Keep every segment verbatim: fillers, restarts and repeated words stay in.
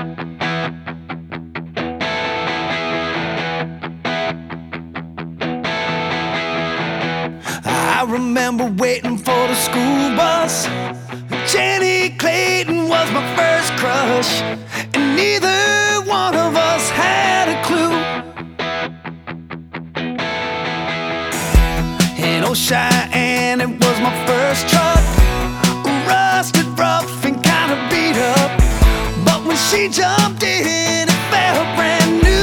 I remember waiting for the school bus. Jenny Clayton was my first crush, and neither one of us had a clue. In Old Cheyenne, it was my first truck, rusted, rough, and kinda beat up. But when she jumped in, it felt brand new.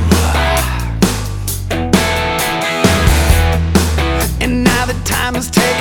Time has taken